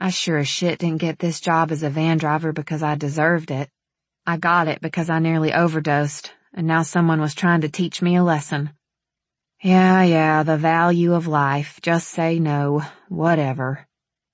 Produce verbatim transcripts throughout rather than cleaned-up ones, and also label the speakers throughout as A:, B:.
A: I sure as shit didn't get this job as a van driver because I deserved it. I got it because I nearly overdosed, and now someone was trying to teach me a lesson. Yeah, yeah, the value of life. Just say no. Whatever.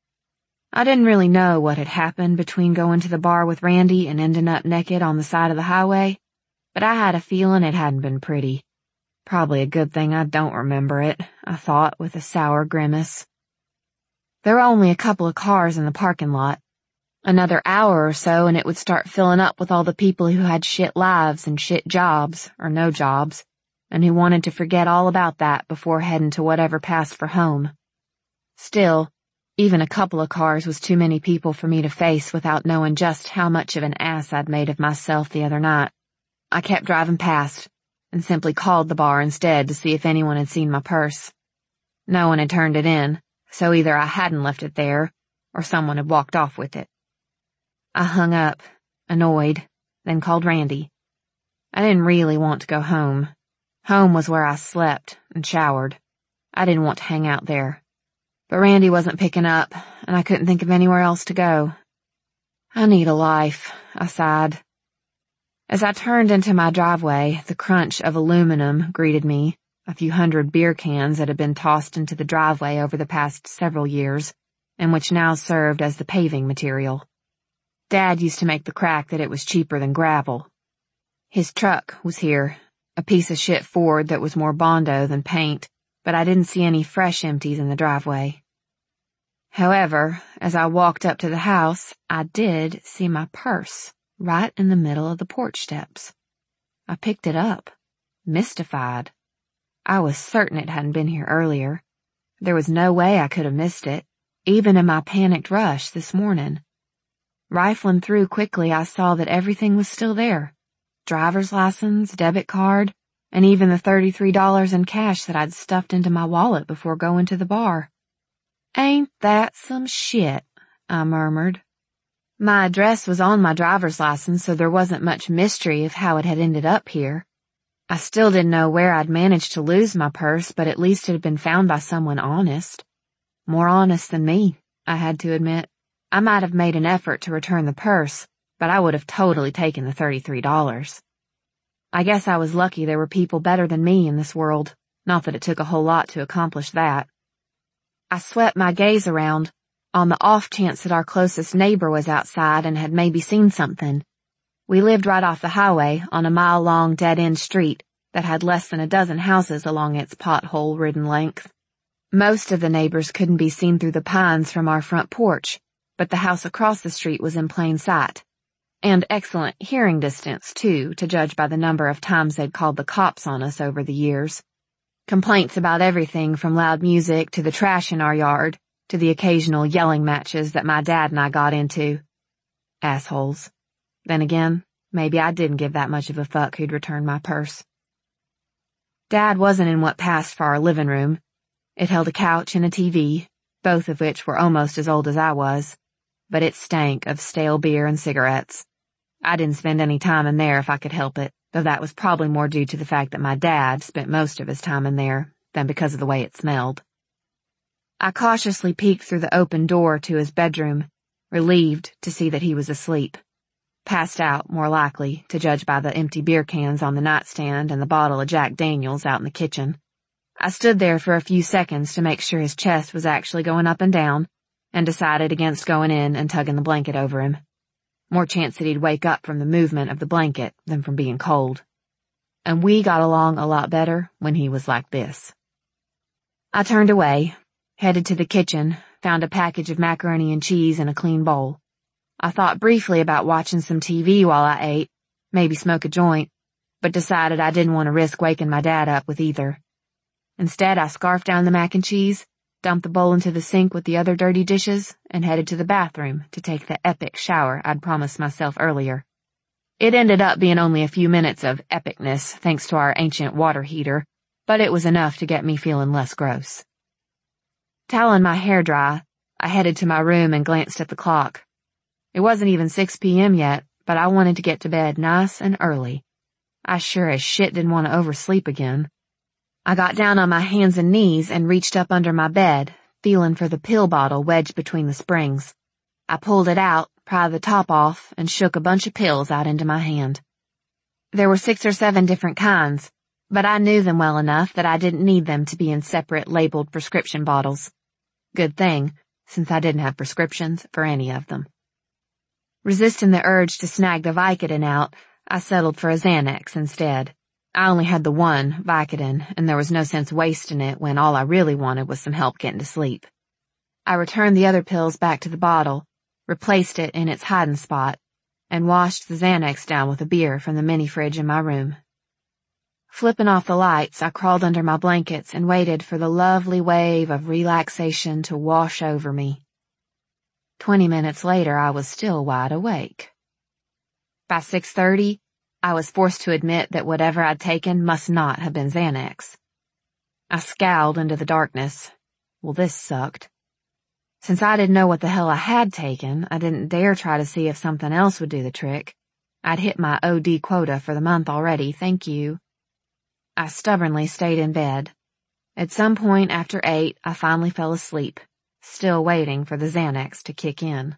A: I didn't really know what had happened between going to the bar with Randy and ending up naked on the side of the highway, but I had a feeling it hadn't been pretty. Probably a good thing I don't remember it, I thought with a sour grimace. There were only a couple of cars in the parking lot. Another hour or so and it would start filling up with all the people who had shit lives and shit jobs, or no jobs, and who wanted to forget all about that before heading to whatever passed for home. Still, even a couple of cars was too many people for me to face without knowing just how much of an ass I'd made of myself the other night. I kept driving past, and simply called the bar instead to see if anyone had seen my purse. No one had turned it in, so either I hadn't left it there, or someone had walked off with it. I hung up, annoyed, then called Randy. I didn't really want to go home. Home was where I slept and showered. I didn't want to hang out there. But Randy wasn't picking up, and I couldn't think of anywhere else to go. I need a life, I sighed. As I turned into my driveway, the crunch of aluminum greeted me, a few hundred beer cans that had been tossed into the driveway over the past several years, and which now served as the paving material. Dad used to make the crack that it was cheaper than gravel. His truck was here, a piece of shit Ford that was more Bondo than paint, but I didn't see any fresh empties in the driveway. However, as I walked up to the house, I did see my purse right in the middle of the porch steps. I picked it up, mystified. I was certain it hadn't been here earlier. There was no way I could have missed it, even in my panicked rush this morning. Rifling through quickly, I saw that everything was still there. Driver's license, debit card, and even the thirty-three dollars in cash that I'd stuffed into my wallet before going to the bar. "Ain't that some shit?" I murmured. My address was on my driver's license, so there wasn't much mystery of how it had ended up here. I still didn't know where I'd managed to lose my purse, but at least it had been found by someone honest. More honest than me, I had to admit. I might have made an effort to return the purse, but I would have totally taken the thirty-three dollars. I guess I was lucky there were people better than me in this world, not that it took a whole lot to accomplish that. I swept my gaze around, on the off chance that our closest neighbor was outside and had maybe seen something. We lived right off the highway on a mile-long dead-end street that had less than a dozen houses along its pothole-ridden length. Most of the neighbors couldn't be seen through the pines from our front porch, but the house across the street was in plain sight. And excellent hearing distance, too, to judge by the number of times they'd called the cops on us over the years. Complaints about everything from loud music to the trash in our yard to the occasional yelling matches that my dad and I got into. Assholes. Then again, maybe I didn't give that much of a fuck who'd return my purse. Dad wasn't in what passed for our living room. It held a couch and a T V, both of which were almost as old as I was, but it stank of stale beer and cigarettes. I didn't spend any time in there if I could help it, though that was probably more due to the fact that my dad spent most of his time in there than because of the way it smelled. I cautiously peeked through the open door to his bedroom, relieved to see that he was asleep. Passed out, more likely, to judge by the empty beer cans on the nightstand and the bottle of Jack Daniels out in the kitchen. I stood there for a few seconds to make sure his chest was actually going up and down, and decided against going in and tugging the blanket over him. More chance that he'd wake up from the movement of the blanket than from being cold. And we got along a lot better when he was like this. I turned away, headed to the kitchen, found a package of macaroni and cheese in a clean bowl. I thought briefly about watching some T V while I ate, maybe smoke a joint, but decided I didn't want to risk waking my dad up with either. Instead, I scarfed down the mac and cheese, dumped the bowl into the sink with the other dirty dishes, and headed to the bathroom to take the epic shower I'd promised myself earlier. It ended up being only a few minutes of epicness thanks to our ancient water heater, but it was enough to get me feeling less gross. Toweling my hair dry, I headed to my room and glanced at the clock. It wasn't even six p.m. yet, but I wanted to get to bed nice and early. I sure as shit didn't want to oversleep again. I got down on my hands and knees and reached up under my bed, feeling for the pill bottle wedged between the springs. I pulled it out, pried the top off, and shook a bunch of pills out into my hand. There were six or seven different kinds, but I knew them well enough that I didn't need them to be in separate labeled prescription bottles. Good thing, since I didn't have prescriptions for any of them. Resisting the urge to snag the Vicodin out, I settled for a Xanax instead. I only had the one, Vicodin, and there was no sense wasting it when all I really wanted was some help getting to sleep. I returned the other pills back to the bottle, replaced it in its hiding spot, and washed the Xanax down with a beer from the mini fridge in my room. Flipping off the lights, I crawled under my blankets and waited for the lovely wave of relaxation to wash over me. Twenty minutes later, I was still wide awake. By six thirty, I was forced to admit that whatever I'd taken must not have been Xanax. I scowled into the darkness. Well, this sucked. Since I didn't know what the hell I had taken, I didn't dare try to see if something else would do the trick. I'd hit my O D quota for the month already, thank you. I stubbornly stayed in bed. At some point after eight, I finally fell asleep, still waiting for the Xanax to kick in.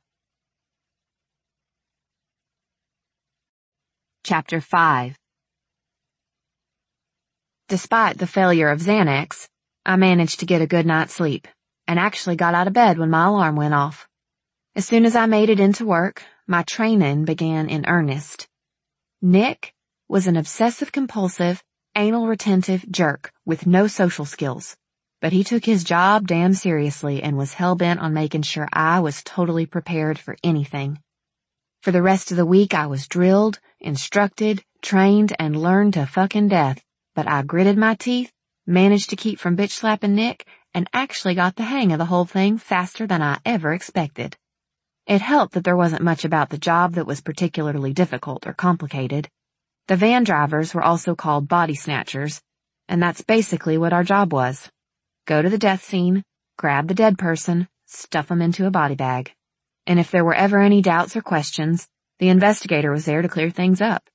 A: Chapter five. Despite the failure of Xanax, I managed to get a good night's sleep, and actually got out of bed when my alarm went off. As soon as I made it into work, my training began in earnest. Nick was an obsessive-compulsive, anal-retentive jerk with no social skills, but he took his job damn seriously and was hell-bent on making sure I was totally prepared for anything. For the rest of the week I was drilled, instructed, trained, and learned to fucking death, but I gritted my teeth, managed to keep from bitch-slapping Nick, and actually got the hang of the whole thing faster than I ever expected. It helped that there wasn't much about the job that was particularly difficult or complicated. The van drivers were also called body snatchers, and that's basically what our job was. Go to the death scene, grab the dead person, stuff them into a body bag. And if there were ever any doubts or questions, the investigator was there to clear things up.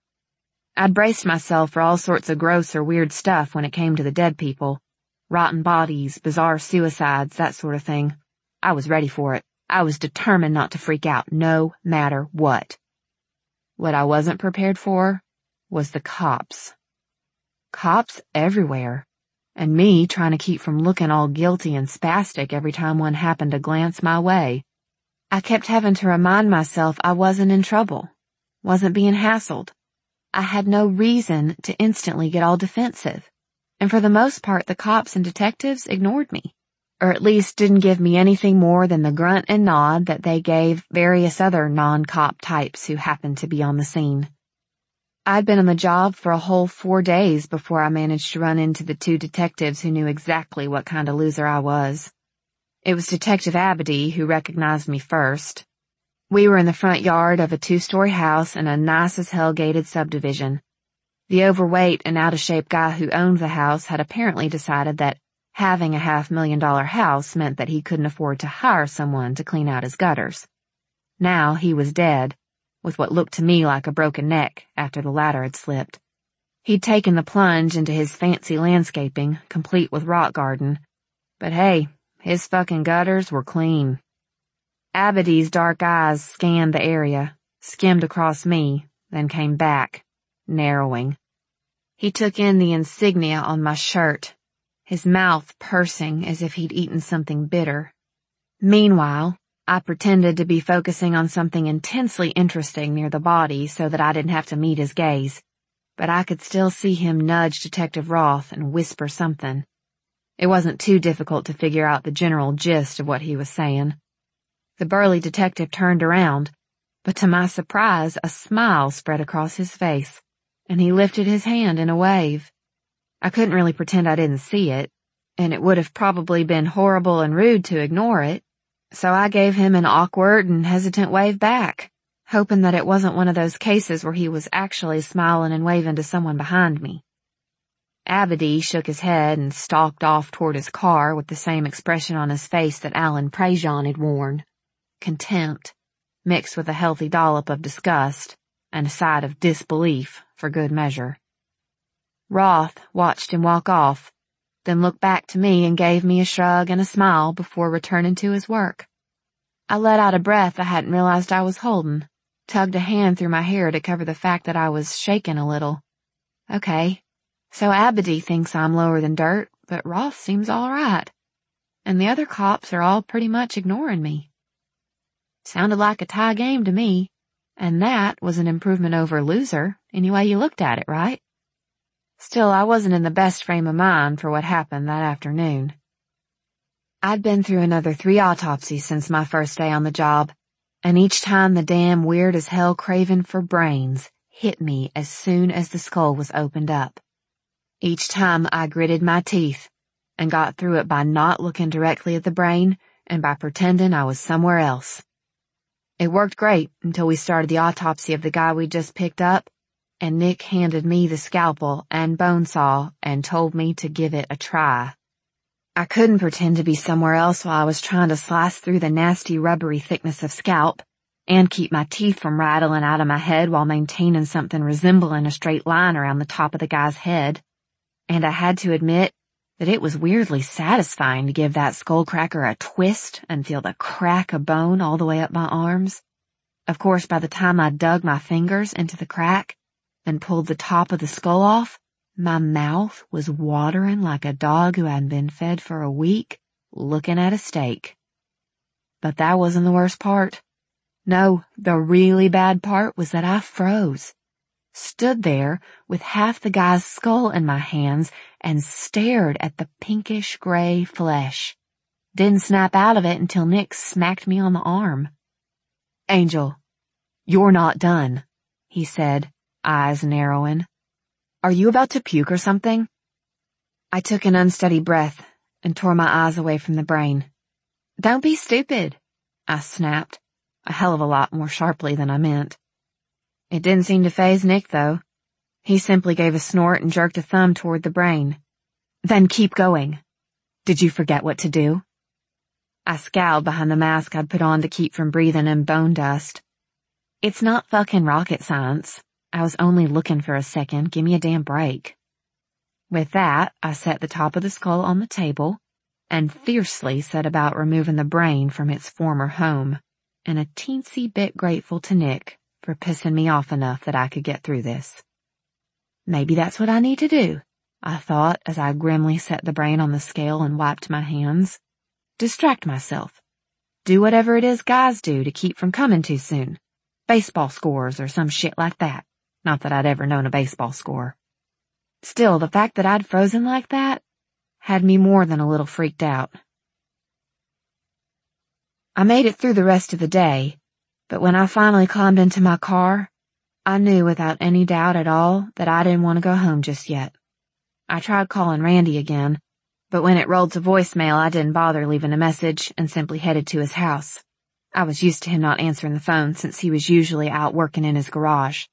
A: I'd braced myself for all sorts of gross or weird stuff when it came to the dead people. Rotten bodies, bizarre suicides, that sort of thing. I was ready for it. I was determined not to freak out, no matter what. What I wasn't prepared for was the cops. Cops everywhere. And me trying to keep from looking all guilty and spastic every time one happened to glance my way. I kept having to remind myself I wasn't in trouble, wasn't being hassled. I had no reason to instantly get all defensive. And for the most part, the cops and detectives ignored me, or at least didn't give me anything more than the grunt and nod that they gave various other non-cop types who happened to be on the scene. I'd been on the job for a whole four days before I managed to run into the two detectives who knew exactly what kind of loser I was. It was Detective Abedy who recognized me first. We were in the front yard of a two-story house in a nice-as-hell gated subdivision. The overweight and out-of-shape guy who owned the house had apparently decided that having a half-million-dollar house meant that he couldn't afford to hire someone to clean out his gutters. Now he was dead, with what looked to me like a broken neck after the ladder had slipped. He'd taken the plunge into his fancy landscaping, complete with rock garden. But hey, his fucking gutters were clean. Abedy's dark eyes scanned the area, skimmed across me, then came back, narrowing. He took in the insignia on my shirt, his mouth pursing as if he'd eaten something bitter. Meanwhile, I pretended to be focusing on something intensely interesting near the body so that I didn't have to meet his gaze, but I could still see him nudge Detective Roth and whisper something. It wasn't too difficult to figure out the general gist of what he was saying. The burly detective turned around, but to my surprise, a smile spread across his face, and he lifted his hand in a wave. I couldn't really pretend I didn't see it, and it would have probably been horrible and rude to ignore it, so I gave him an awkward and hesitant wave back, hoping that it wasn't one of those cases where he was actually smiling and waving to someone behind me. Abedy shook his head and stalked off toward his car with the same expression on his face that Alan Prejean had worn. Contempt, mixed with a healthy dollop of disgust, and a side of disbelief for good measure. Roth watched him walk off, then looked back to me and gave me a shrug and a smile before returning to his work. I let out a breath I hadn't realized I was holding, tugged a hand through my hair to cover the fact that I was shaking a little. Okay, so Abedy thinks I'm lower than dirt, but Ross seems all right. And the other cops are all pretty much ignoring me. Sounded like a tie game to me, and that was an improvement over loser, any way you looked at it, right? Still, I wasn't in the best frame of mind for what happened that afternoon. I'd been through another three autopsies since my first day on the job, and each time the damn weird-as-hell craving for brains hit me as soon as the skull was opened up. Each time I gritted my teeth and got through it by not looking directly at the brain and by pretending I was somewhere else. It worked great until we started the autopsy of the guy we just picked up, and Nick handed me the scalpel and bone saw and told me to give it a try. I couldn't pretend to be somewhere else while I was trying to slice through the nasty rubbery thickness of scalp and keep my teeth from rattling out of my head while maintaining something resembling a straight line around the top of the guy's head. And I had to admit that it was weirdly satisfying to give that skullcracker a twist and feel the crack of bone all the way up my arms. Of course, by the time I dug my fingers into the crack and pulled the top of the skull off, my mouth was watering like a dog who hadn't been fed for a week, looking at a steak. But that wasn't the worst part. No, the really bad part was that I froze. Stood there with half the guy's skull in my hands and stared at the pinkish gray flesh. Didn't snap out of it until Nick smacked me on the arm. "Angel, you're not done," he said, eyes narrowing. "Are you about to puke or something?" I took an unsteady breath and tore my eyes away from the brain. "Don't be stupid," I snapped, a hell of a lot more sharply than I meant. It didn't seem to faze Nick, though. He simply gave a snort and jerked a thumb toward the brain. "Then keep going. Did you forget what to do?" I scowled behind the mask I'd put on to keep from breathing in bone dust. "It's not fucking rocket science. I was only looking for a second. Give me a damn break." With that, I set the top of the skull on the table and fiercely set about removing the brain from its former home, and a teensy bit grateful to Nick for pissing me off enough that I could get through this. Maybe that's what I need to do, I thought as I grimly set the brain on the scale and wiped my hands. Distract myself. Do whatever it is guys do to keep from coming too soon. Baseball scores or some shit like that. Not that I'd ever known a baseball score. Still, the fact that I'd frozen like that had me more than a little freaked out. I made it through the rest of the day, but when I finally climbed into my car, I knew without any doubt at all that I didn't want to go home just yet. I tried calling Randy again, but when it rolled to voicemail, I didn't bother leaving a message and simply headed to his house. I was used to him not answering the phone since he was usually out working in his garage.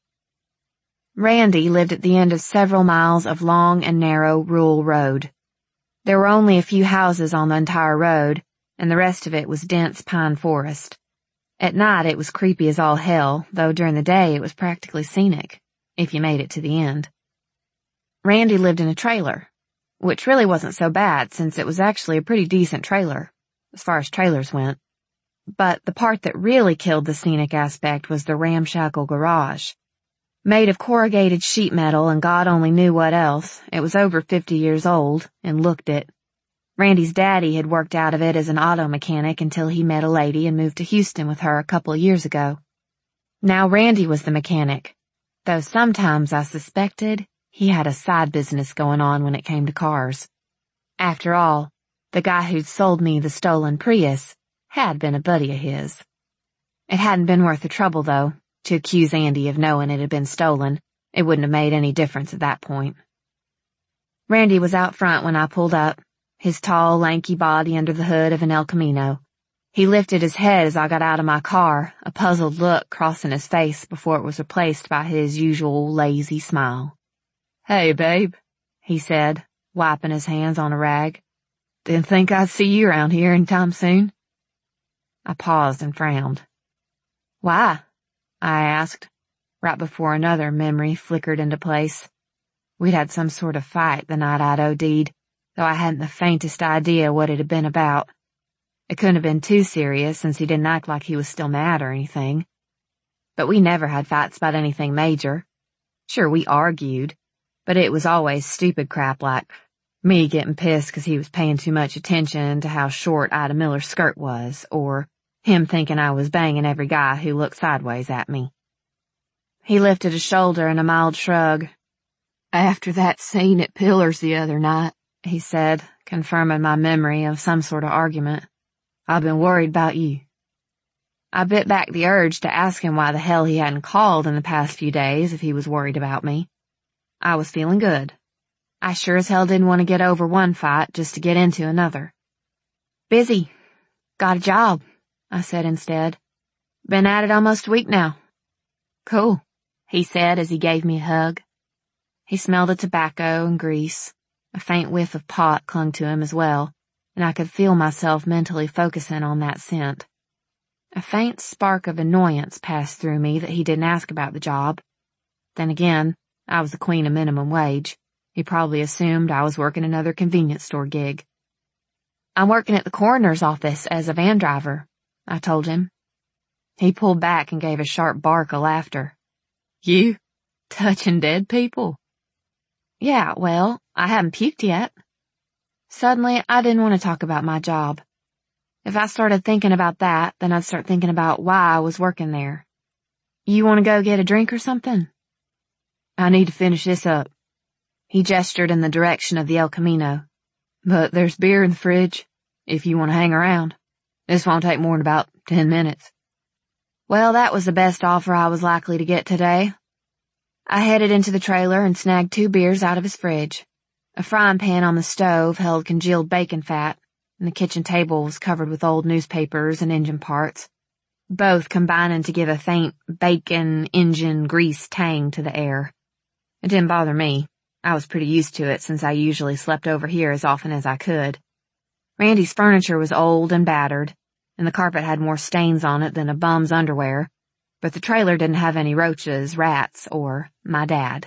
A: Randy lived at the end of several miles of long and narrow rural road. There were only a few houses on the entire road, and the rest of it was dense pine forest. At night it was creepy as all hell, though during the day it was practically scenic, if you made it to the end. Randy lived in a trailer, which really wasn't so bad since it was actually a pretty decent trailer, as far as trailers went. But the part that really killed the scenic aspect was the ramshackle garage. Made of corrugated sheet metal and God only knew what else, it was over fifty years old and looked it. Randy's daddy had worked out of it as an auto mechanic until he met a lady and moved to Houston with her a couple of years ago. Now Randy was the mechanic, though sometimes I suspected he had a side business going on when it came to cars. After all, the guy who'd sold me the stolen Prius had been a buddy of his. It hadn't been worth the trouble, though, to accuse Andy of knowing it had been stolen. It wouldn't have made any difference at that point. Randy was out front when I pulled up, his tall, lanky body under the hood of an El Camino. He lifted his head as I got out of my car, a puzzled look crossing his face before it was replaced by his usual lazy smile. "Hey, babe," he said, wiping his hands on a rag. "Didn't think I'd see you around here anytime soon." I paused and frowned. "Why?" I asked, right before another memory flickered into place. We'd had some sort of fight the night I'd OD'd, though I hadn't the faintest idea what it had been about. It couldn't have been too serious since he didn't act like he was still mad or anything. But we never had fights about anything major. Sure, we argued, but it was always stupid crap like me getting pissed because he was paying too much attention to how short Ida Miller's skirt was, or him thinking I was banging every guy who looked sideways at me. He lifted a shoulder in a mild shrug. "After that scene at Pillars the other night," he said, confirming my memory of some sort of argument, "I've been worried about you." I bit back the urge to ask him why the hell he hadn't called in the past few days if he was worried about me. I was feeling good. I sure as hell didn't want to get over one fight just to get into another. "Busy. Got a job," I said instead. "Been at it almost a week now." "Cool," he said as he gave me a hug. He smelled of tobacco and grease. A faint whiff of pot clung to him as well, and I could feel myself mentally focusing on that scent. A faint spark of annoyance passed through me that he didn't ask about the job. Then again, I was the queen of minimum wage. He probably assumed I was working another convenience store gig. "I'm working at the coroner's office as a van driver," I told him. He pulled back and gave a sharp bark of laughter. "You? Touching dead people?" "Yeah, well, I haven't puked yet." Suddenly, I didn't want to talk about my job. If I started thinking about that, then I'd start thinking about why I was working there. "You want to go get a drink or something?" "I need to finish this up." He gestured in the direction of the El Camino. "But there's beer in the fridge, if you want to hang around. This won't take more than about ten minutes. Well, that was the best offer I was likely to get today. I headed into the trailer and snagged two beers out of his fridge. A frying pan on the stove held congealed bacon fat, and the kitchen table was covered with old newspapers and engine parts, both combining to give a faint bacon, engine, grease tang to the air. It didn't bother me. I was pretty used to it since I usually slept over here as often as I could. Randy's furniture was old and battered, and the carpet had more stains on it than a bum's underwear, but the trailer didn't have any roaches, rats, or my dad.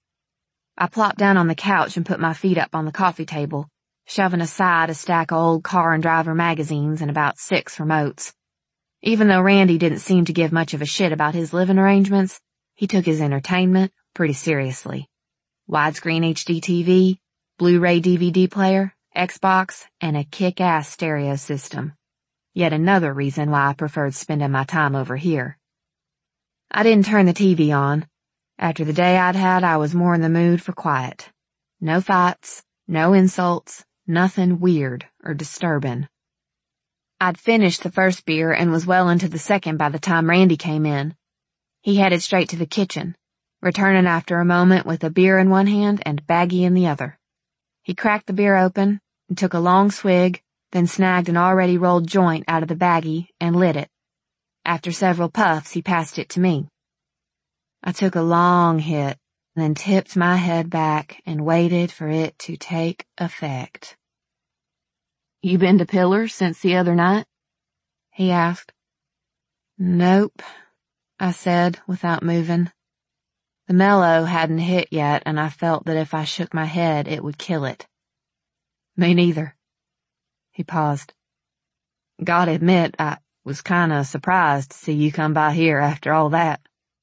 A: I plopped down on the couch and put my feet up on the coffee table, shoving aside a stack of old Car and Driver magazines and about six remotes. Even though Randy didn't seem to give much of a shit about his living arrangements, he took his entertainment pretty seriously. Widescreen H D T V, Blu-ray D V D player, Xbox, and a kick-ass stereo system. Yet another reason why I preferred spending my time over here. I didn't turn the T V on. After the day I'd had, I was more in the mood for quiet. No fights, no insults, nothing weird or disturbing. I'd finished the first beer and was well into the second by the time Randy came in. He headed straight to the kitchen, returning after a moment with a beer in one hand and baggie in the other. He cracked the beer open and took a long swig, then snagged an already rolled joint out of the baggie and lit it. After several puffs, he passed it to me. I took a long hit, then tipped my head back and waited for it to take effect. "You been to Pillars since the other night?" he asked. "Nope," I said without moving. The mellow hadn't hit yet, and I felt that if I shook my head, it would kill it. "Me neither." He paused. "Gotta admit, I was kinda surprised to see you come by here after all that."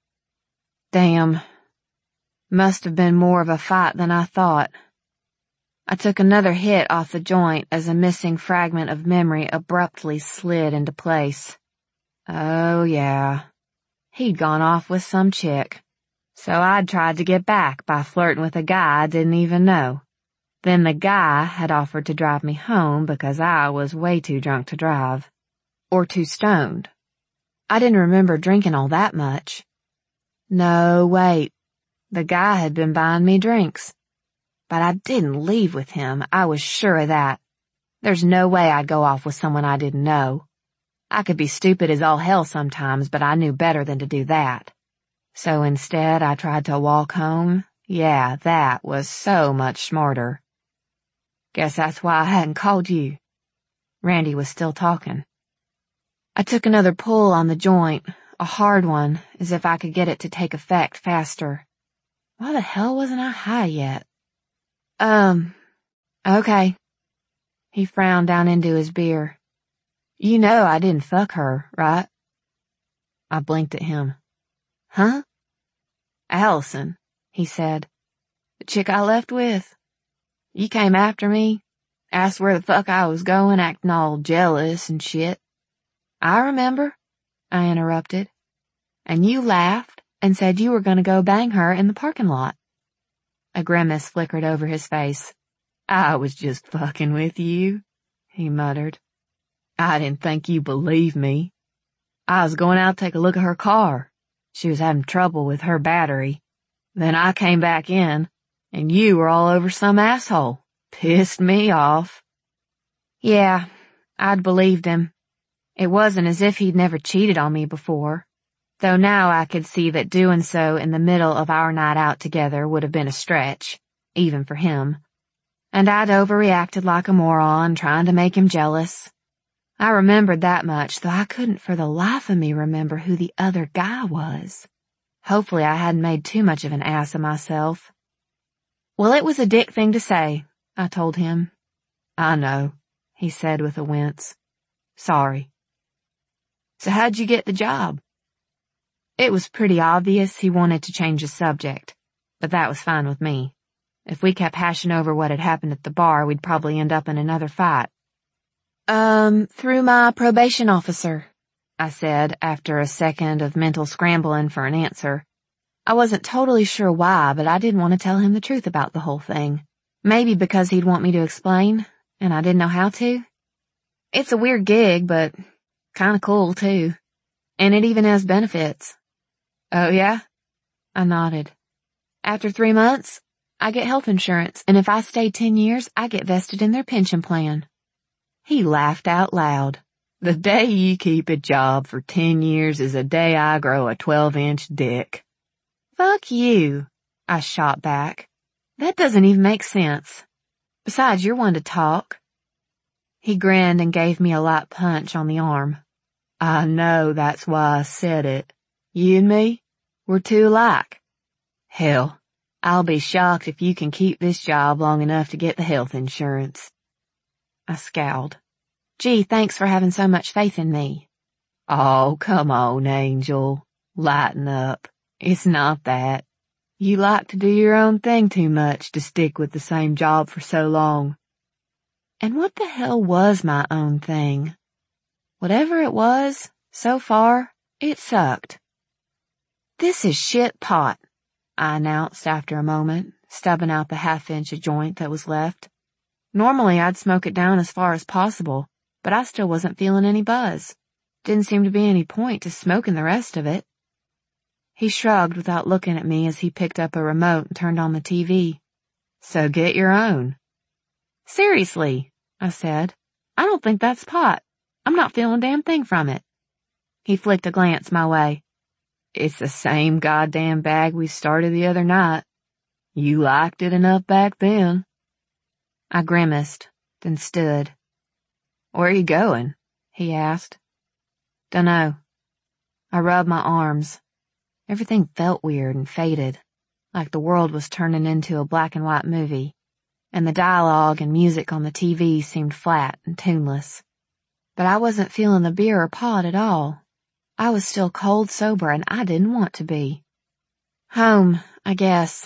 A: Damn. Must have been more of a fight than I thought. I took another hit off the joint as a missing fragment of memory abruptly slid into place. Oh yeah. He'd gone off with some chick. So I'd tried to get back by flirting with a guy I didn't even know. Then the guy had offered to drive me home because I was way too drunk to drive. Or too stoned. I didn't remember drinking all that much. No, wait. The guy had been buying me drinks. But I didn't leave with him, I was sure of that. There's no way I'd go off with someone I didn't know. I could be stupid as all hell sometimes, but I knew better than to do that. So instead I tried to walk home. Yeah, that was so much smarter. Guess that's why I hadn't called you. Randy was still talking. I took another pull on the joint, a hard one, as if I could get it to take effect faster. Why the hell wasn't I high yet? Um, okay. He frowned down into his beer. You know I didn't fuck her, right? I blinked at him. Huh? Allison, he said. The chick I left with. You came after me, asked where the fuck I was going, acting all jealous and shit. I remember, I interrupted. And you laughed and said you were gonna go bang her in the parking lot. A grimace flickered over his face. I was just fucking with you, he muttered. I didn't think you believed me. I was going out to take a look at her car. She was having trouble with her battery. Then I came back in, and you were all over some asshole. Pissed me off. Yeah, I'd believed him. It wasn't as if he'd never cheated on me before, though now I could see that doing so in the middle of our night out together would have been a stretch, even for him. And I'd overreacted like a moron, trying to make him jealous. I remembered that much, though I couldn't for the life of me remember who the other guy was. Hopefully I hadn't made too much of an ass of myself. Well, it was a dick thing to say, I told him. I know, he said with a wince. Sorry. So how'd you get the job? It was pretty obvious he wanted to change the subject, but that was fine with me. If we kept hashing over what had happened at the bar, we'd probably end up in another fight. Um, through my probation officer, I said after a second of mental scrambling for an answer. I wasn't totally sure why, but I didn't want to tell him the truth about the whole thing. Maybe because he'd want me to explain, and I didn't know how to. It's a weird gig, but kinda cool too. And it even has benefits. Oh yeah? I nodded. After three months, I get health insurance, and if I stay ten years, I get vested in their pension plan. He laughed out loud. The day you keep a job for ten years is a day I grow a twelve-inch dick. Fuck you, I shot back. That doesn't even make sense. Besides, you're one to talk. He grinned and gave me a light punch on the arm. I know, that's why I said it. You and me, we're too alike. Hell, I'll be shocked if you can keep this job long enough to get the health insurance. I scowled. Gee, thanks for having so much faith in me. Oh, come on, Angel. Lighten up. It's not that. You like to do your own thing too much to stick with the same job for so long. And what the hell was my own thing? Whatever it was, so far, it sucked. This is shit pot, I announced after a moment, stubbing out the half-inch of joint that was left. Normally I'd smoke it down as far as possible, but I still wasn't feeling any buzz. Didn't seem to be any point to smoking the rest of it. He shrugged without looking at me as he picked up a remote and turned on the T V. So get your own. Seriously, I said. I don't think that's pot. I'm not feeling a damn thing from it. He flicked a glance my way. It's the same goddamn bag we started the other night. You liked it enough back then. I grimaced, then stood. Where are you going? He asked. Dunno. I rubbed my arms. Everything felt weird and faded, like the world was turning into a black and white movie, and the dialogue and music on the T V seemed flat and tuneless. But I wasn't feeling the beer or pot at all. I was still cold sober and I didn't want to be. Home, I guess.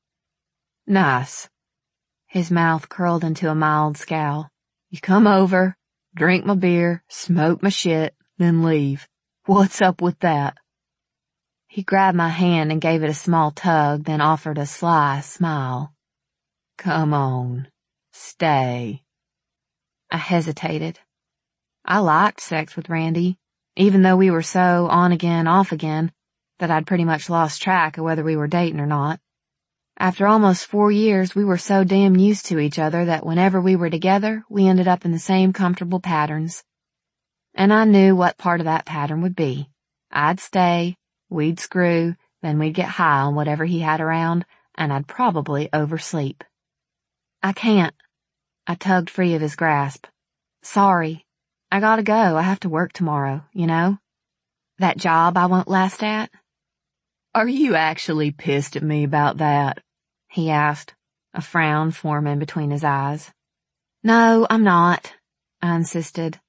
A: Nice. His mouth curled into a mild scowl. You come over, drink my beer, smoke my shit, then leave. What's up with that? He grabbed my hand and gave it a small tug, then offered a sly smile. Come on. Stay. I hesitated. I liked sex with Randy, even though we were so on again, off again, that I'd pretty much lost track of whether we were dating or not. After almost four years, we were so damn used to each other that whenever we were together, we ended up in the same comfortable patterns. And I knew what part of that pattern would be. I'd stay, we'd screw, then we'd get high on whatever he had around, and I'd probably oversleep. I can't. I tugged free of his grasp. Sorry. I gotta go. I have to work tomorrow, you know? That job I won't last at? Are you actually pissed at me about that? He asked, a frown forming between his eyes. No, I'm not, I insisted.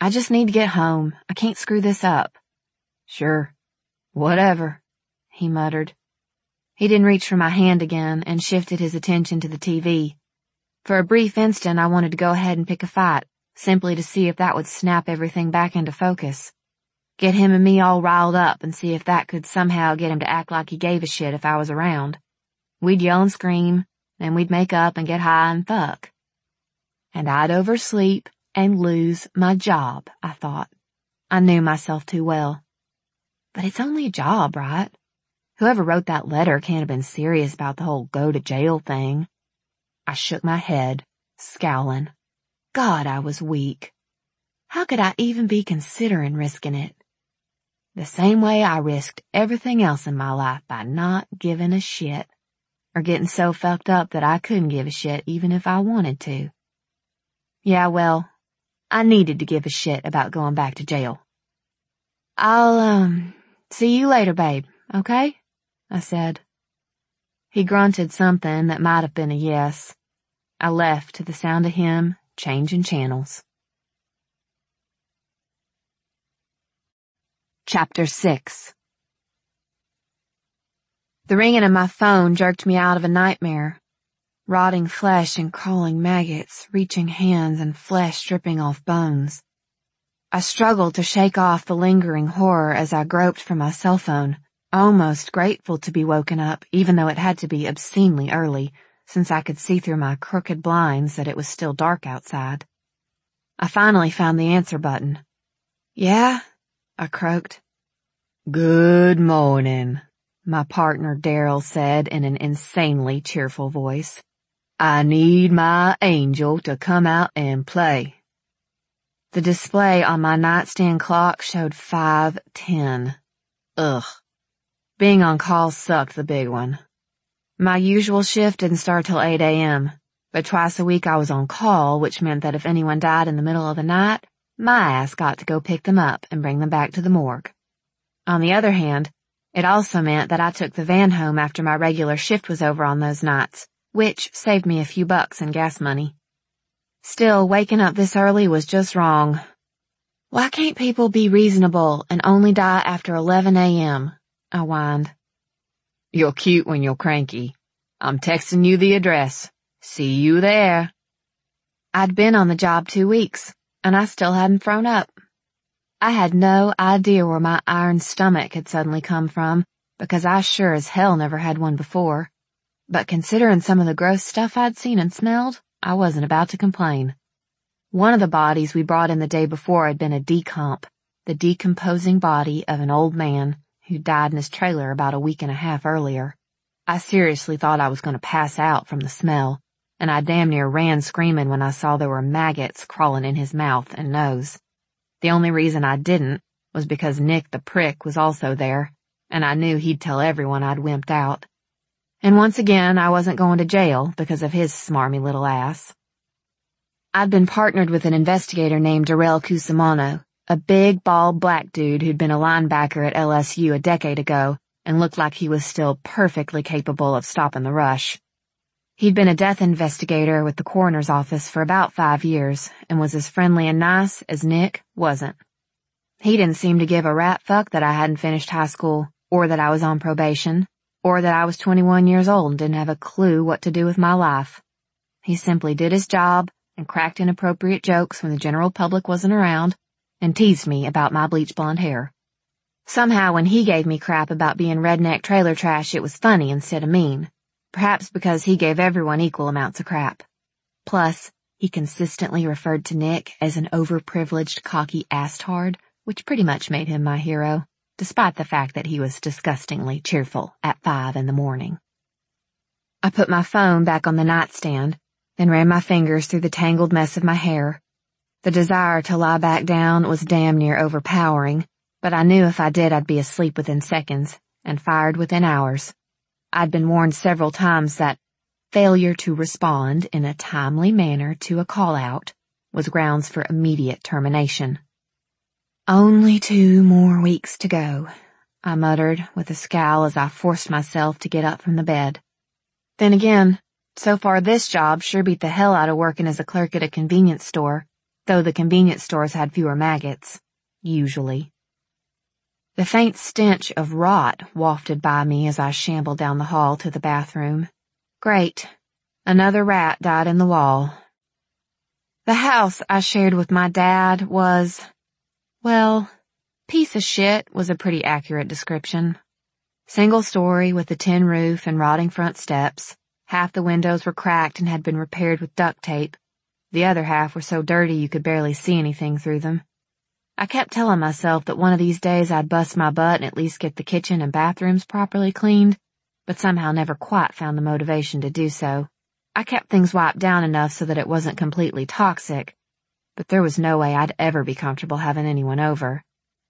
A: I just need to get home. I can't screw this up. Sure. Whatever, he muttered. He didn't reach for my hand again and shifted his attention to the T V. For a brief instant I wanted to go ahead and pick a fight, simply to see if that would snap everything back into focus. Get him and me all riled up and see if that could somehow get him to act like he gave a shit if I was around. We'd yell and scream, then we'd make up and get high and fuck. And I'd oversleep and lose my job, I thought. I knew myself too well. But it's only a job, right? Whoever wrote that letter can't have been serious about the whole go to jail thing. I shook my head, scowling. God, I was weak. How could I even be considering risking it? The same way I risked everything else in my life by not giving a shit. Or getting so fucked up that I couldn't give a shit even if I wanted to. Yeah, well, I needed to give a shit about going back to jail. I'll, um, see you later, babe, okay? I said. He grunted something that might have been a yes. I left to the sound of him changing channels. Chapter six. The ringing of my phone jerked me out of a nightmare. Rotting flesh and crawling maggots, reaching hands and flesh stripping off bones. I struggled to shake off the lingering horror as I groped for my cell phone, almost grateful to be woken up, even though it had to be obscenely early, since I could see through my crooked blinds that it was still dark outside. I finally found the answer button. Yeah? I croaked. Good morning, my partner Daryl said in an insanely cheerful voice. I need my angel to come out and play. The display on my nightstand clock showed five ten. Ugh. Being on call sucked the big one. My usual shift didn't start till eight a.m., but twice a week I was on call, which meant that if anyone died in the middle of the night, my ass got to go pick them up and bring them back to the morgue. On the other hand, it also meant that I took the van home after my regular shift was over on those nights, which saved me a few bucks in gas money. Still, waking up this early was just wrong. Why can't people be reasonable and only die after eleven a.m.? I whined. You're cute when you're cranky. I'm texting you the address. See you there. I'd been on the job two weeks, and I still hadn't thrown up. I had no idea where my iron stomach had suddenly come from, because I sure as hell never had one before. But considering some of the gross stuff I'd seen and smelled, I wasn't about to complain. One of the bodies we brought in the day before had been a decomp, the decomposing body of an old man who died in his trailer about a week and a half earlier. I seriously thought I was going to pass out from the smell, and I damn near ran screaming when I saw there were maggots crawling in his mouth and nose. The only reason I didn't was because Nick the prick was also there, and I knew he'd tell everyone I'd wimped out. And once again, I wasn't going to jail because of his smarmy little ass. I'd been partnered with an investigator named Darrell Cusimano, a big, bald black dude who'd been a linebacker at L S U a decade ago and looked like he was still perfectly capable of stopping the rush. He'd been a death investigator with the coroner's office for about five years and was as friendly and nice as Nick wasn't. He didn't seem to give a rat fuck that I hadn't finished high school, or that I was on probation, or that I was twenty-one years old and didn't have a clue what to do with my life. He simply did his job and cracked inappropriate jokes when the general public wasn't around, and teased me about my bleach blonde hair. Somehow when he gave me crap about being redneck trailer trash, it was funny instead of mean. Perhaps because he gave everyone equal amounts of crap. Plus, he consistently referred to Nick as an overprivileged cocky asstard, which pretty much made him my hero, despite the fact that he was disgustingly cheerful at five in the morning. I put my phone back on the nightstand, then ran my fingers through the tangled mess of my hair. The desire to lie back down was damn near overpowering, but I knew if I did I'd be asleep within seconds, and fired within hours. I'd been warned several times that failure to respond in a timely manner to a call-out was grounds for immediate termination. Only two more weeks to go, I muttered with a scowl as I forced myself to get up from the bed. Then again, so far this job sure beat the hell out of working as a clerk at a convenience store, though though the convenience stores had fewer maggots, usually. The faint stench of rot wafted by me as I shambled down the hall to the bathroom. Great. Another rat died in the wall. The house I shared with my dad was, well, piece of shit was a pretty accurate description. Single story with a tin roof and rotting front steps. Half the windows were cracked and had been repaired with duct tape. The other half were so dirty you could barely see anything through them. I kept telling myself that one of these days I'd bust my butt and at least get the kitchen and bathrooms properly cleaned, but somehow never quite found the motivation to do so. I kept things wiped down enough so that it wasn't completely toxic, but there was no way I'd ever be comfortable having anyone over.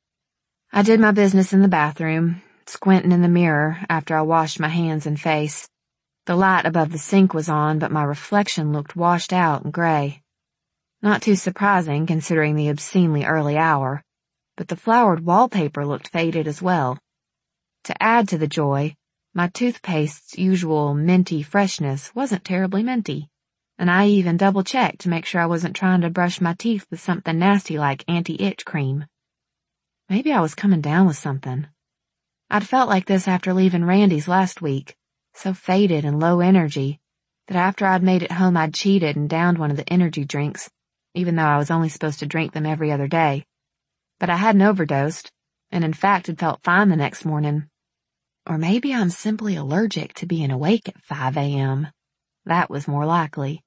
A: I did my business in the bathroom, squinting in the mirror after I washed my hands and face. The light above the sink was on, but my reflection looked washed out and gray. Not too surprising considering the obscenely early hour, but the flowered wallpaper looked faded as well. To add to the joy, my toothpaste's usual minty freshness wasn't terribly minty, and I even double-checked to make sure I wasn't trying to brush my teeth with something nasty like anti-itch cream. Maybe I was coming down with something. I'd felt like this after leaving Randy's last week, so faded and low energy, that after I'd made it home I'd cheated and downed one of the energy drinks, even though I was only supposed to drink them every other day. But I hadn't overdosed, and in fact had felt fine the next morning. Or maybe I'm simply allergic to being awake at five a.m. That was more likely.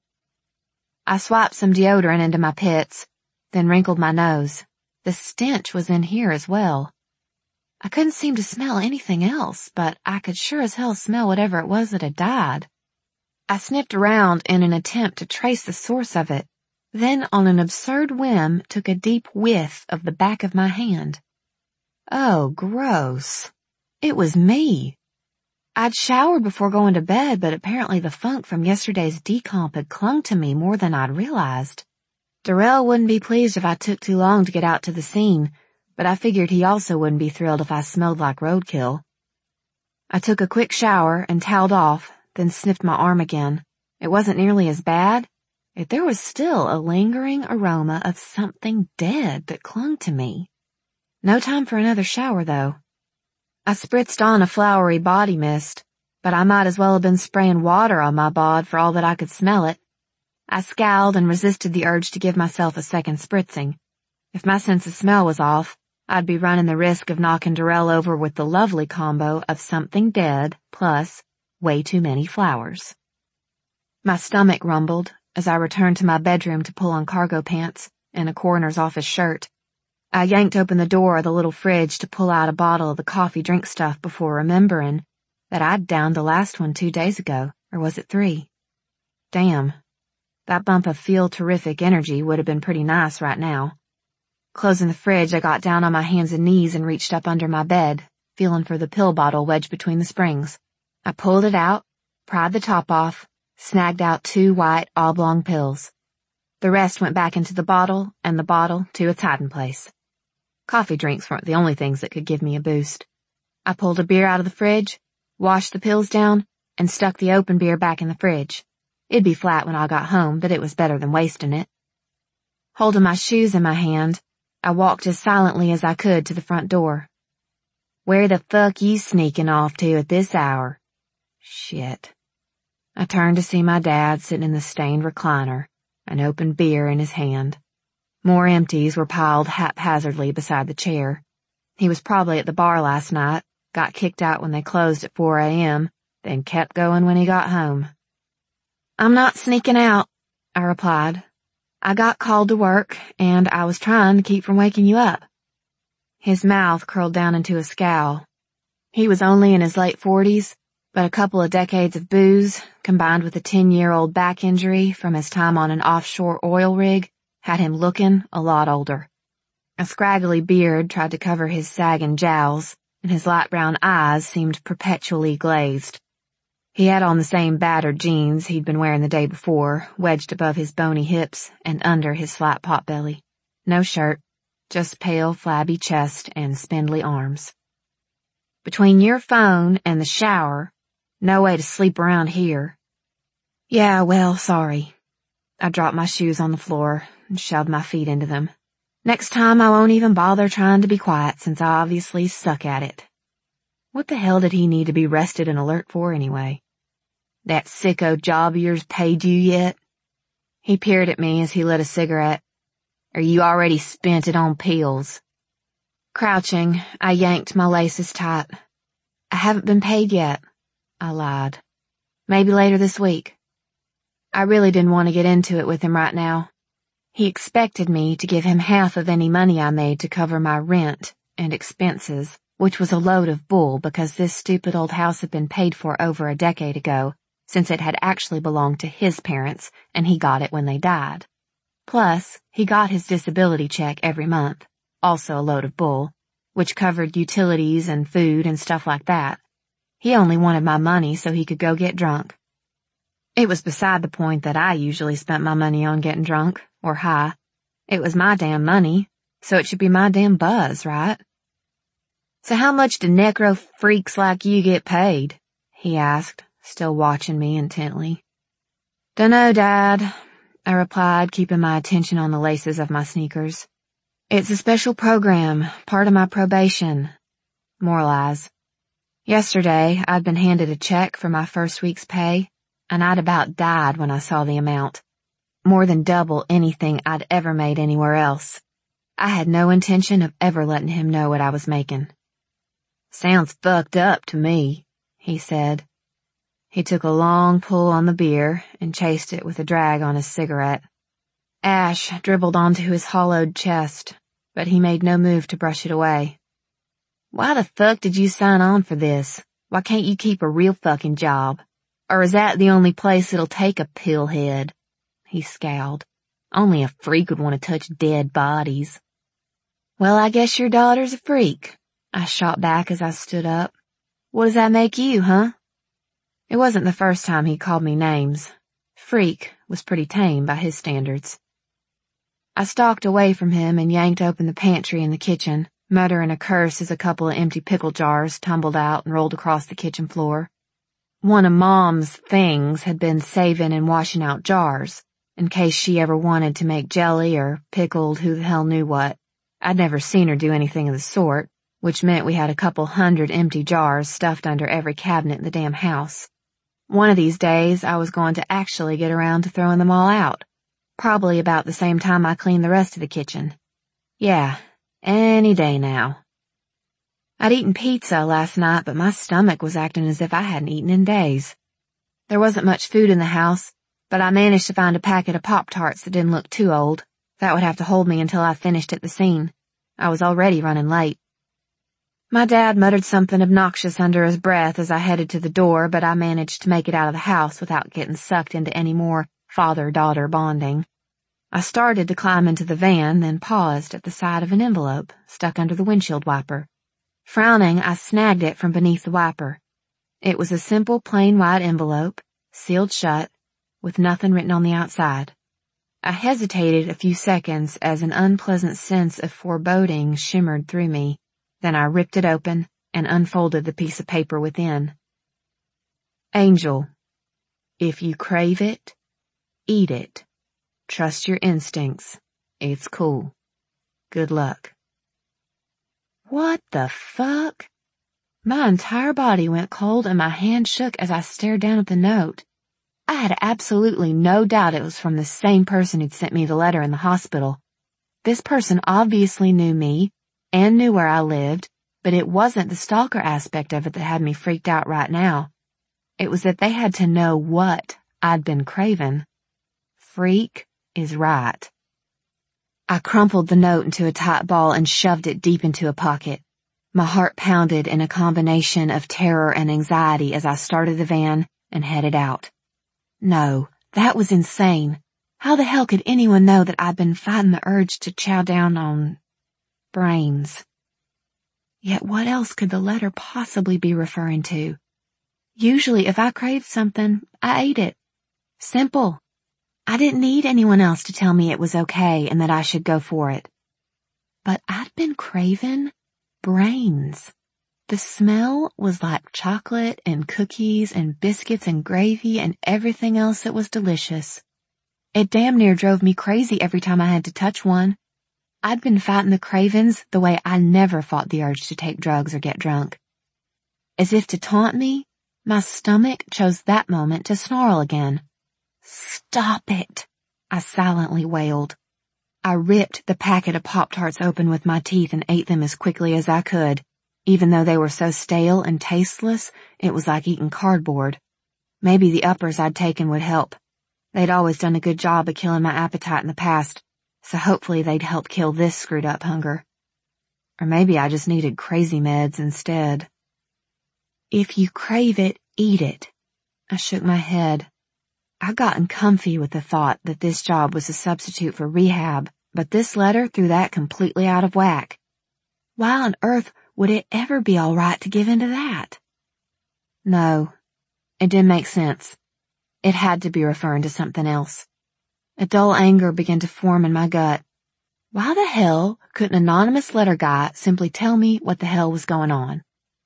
A: I swiped some deodorant into my pits, then wrinkled my nose. The stench was in here as well. I couldn't seem to smell anything else, but I could sure as hell smell whatever it was that had died. I sniffed around in an attempt to trace the source of it, then on an absurd whim took a deep whiff of the back of my hand. Oh, gross. It was me. I'd showered before going to bed, but apparently the funk from yesterday's decomp had clung to me more than I'd realized. Darrell wouldn't be pleased if I took too long to get out to the scene, but I figured he also wouldn't be thrilled if I smelled like roadkill. I took a quick shower and toweled off, then sniffed my arm again. It wasn't nearly as bad, yet there was still a lingering aroma of something dead that clung to me. No time for another shower, though. I spritzed on a flowery body mist, but I might as well have been spraying water on my bod for all that I could smell it. I scowled and resisted the urge to give myself a second spritzing. If my sense of smell was off, I'd be running the risk of knocking Darrell over with the lovely combo of something dead plus way too many flowers. My stomach rumbled as I returned to my bedroom to pull on cargo pants and a coroner's office shirt. I yanked open the door of the little fridge to pull out a bottle of the coffee drink stuff before remembering that I'd downed the last one two days ago, or was it three? Damn. That bump of feel terrific energy would have been pretty nice right now. Closing the fridge, I got down on my hands and knees and reached up under my bed, feeling for the pill bottle wedged between the springs. I pulled it out, pried the top off, snagged out two white oblong pills. The rest went back into the bottle, and the bottle to its hiding place. Coffee drinks weren't the only things that could give me a boost. I pulled a beer out of the fridge, washed the pills down, and stuck the open beer back in the fridge. It'd be flat when I got home, but it was better than wasting it. Holding my shoes in my hand, I walked as silently as I could to the front door. Where the fuck you sneaking off to at this hour? Shit. I turned to see my dad sitting in the stained recliner, an open beer in his hand. More empties were piled haphazardly beside the chair. He was probably at the bar last night, got kicked out when they closed at four a.m., then kept going when he got home. I'm not sneaking out, I replied. I got called to work, and I was trying to keep from waking you up. His mouth curled down into a scowl. He was only in his late forties, but a couple of decades of booze, combined with a ten-year-old back injury from his time on an offshore oil rig, had him looking a lot older. A scraggly beard tried to cover his sagging jowls, and his light brown eyes seemed perpetually glazed. He had on the same battered jeans he'd been wearing the day before, wedged above his bony hips and under his flat potbelly. No shirt, just pale, flabby chest and spindly arms. Between your phone and the shower, no way to sleep around here. Yeah, well, sorry. I dropped my shoes on the floor and shoved my feet into them. Next time I won't even bother trying to be quiet since I obviously suck at it. What the hell did he need to be rested and alert for anyway? That sicko job of yours paid you yet? He peered at me as he lit a cigarette. Or you already spent it on pills? Crouching, I yanked my laces tight. I haven't been paid yet, I lied. Maybe later this week. I really didn't want to get into it with him right now. He expected me to give him half of any money I made to cover my rent and expenses, which was a load of bull because this stupid old house had been paid for over a decade ago, since it had actually belonged to his parents and he got it when they died. Plus, he got his disability check every month, also a load of bull, which covered utilities and food and stuff like that. He only wanted my money so he could go get drunk. It was beside the point that I usually spent my money on getting drunk, or high. It was my damn money, so it should be my damn buzz, right? So how much do necro freaks like you get paid? He asked, still watching me intently. Dunno, Dad, I replied, keeping my attention on the laces of my sneakers. It's a special program, part of my probation. More lies. Yesterday, I'd been handed a check for my first week's pay, and I'd about died when I saw the amount. More than double anything I'd ever made anywhere else. I had no intention of ever letting him know what I was making. Sounds fucked up to me, he said. He took a long pull on the beer and chased it with a drag on his cigarette. Ash dribbled onto his hollowed chest, but he made no move to brush it away. Why the fuck did you sign on for this? Why can't you keep a real fucking job? Or is that the only place it'll take a pillhead? He scowled. Only a freak would want to touch dead bodies. Well, I guess your daughter's a freak, I shot back as I stood up. What does that make you, huh? It wasn't the first time he called me names. Freak was pretty tame by his standards. I stalked away from him and yanked open the pantry in the kitchen, muttering a curse as a couple of empty pickle jars tumbled out and rolled across the kitchen floor. One of Mom's things had been saving and washing out jars, in case she ever wanted to make jelly or pickled who the hell knew what. I'd never seen her do anything of the sort, which meant we had a couple hundred empty jars stuffed under every cabinet in the damn house. One of these days I was going to actually get around to throwing them all out, probably about the same time I cleaned the rest of the kitchen. Yeah, any day now. I'd eaten pizza last night, but my stomach was acting as if I hadn't eaten in days. There wasn't much food in the house, but I managed to find a packet of Pop-Tarts that didn't look too old. That would have to hold me until I finished at the scene. I was already running late. My dad muttered something obnoxious under his breath as I headed to the door, but I managed to make it out of the house without getting sucked into any more father-daughter bonding. I started to climb into the van, then paused at the side of an envelope stuck under the windshield wiper. Frowning, I snagged it from beneath the wiper. It was a simple plain white envelope, sealed shut, with nothing written on the outside. I hesitated a few seconds as an unpleasant sense of foreboding shimmered through me. Then I ripped it open and unfolded the piece of paper within. Angel, if you crave it, eat it. Trust your instincts. It's cool. Good luck. What the fuck? My entire body went cold and my hand shook as I stared down at the note. I had absolutely no doubt it was from the same person who'd sent me the letter in the hospital. This person obviously knew me and knew where I lived, but it wasn't the stalker aspect of it that had me freaked out right now. It was that they had to know what I'd been craving. Freak is right. I crumpled the note into a tight ball and shoved it deep into a pocket. My heart pounded in a combination of terror and anxiety as I started the van and headed out. No, that was insane. How the hell could anyone know that I'd been fighting the urge to chow down on brains? Yet what else could the letter possibly be referring to? Usually if I craved something, I ate it. Simple. I didn't need anyone else to tell me it was okay and that I should go for it. But I'd been craving brains. The smell was like chocolate and cookies and biscuits and gravy and everything else that was delicious. It damn near drove me crazy every time I had to touch one. I'd been fighting the cravings the way I never fought the urge to take drugs or get drunk. As if to taunt me, my stomach chose that moment to snarl again. "Stop it," I silently wailed. I ripped the packet of Pop-Tarts open with my teeth and ate them as quickly as I could. Even though they were so stale and tasteless, it was like eating cardboard. Maybe the uppers I'd taken would help. They'd always done a good job of killing my appetite in the past, so hopefully they'd help kill this screwed-up hunger. Or maybe I just needed crazy meds instead. "If you crave it, eat it." I shook my head. I'd gotten comfy with the thought that this job was a substitute for rehab, but this letter threw that completely out of whack. Why on earth would it ever be all right to give in to that? No, it didn't make sense. It had to be referring to something else. A dull anger began to form in my gut. Why the hell couldn't an anonymous letter guy simply tell me what the hell was going on?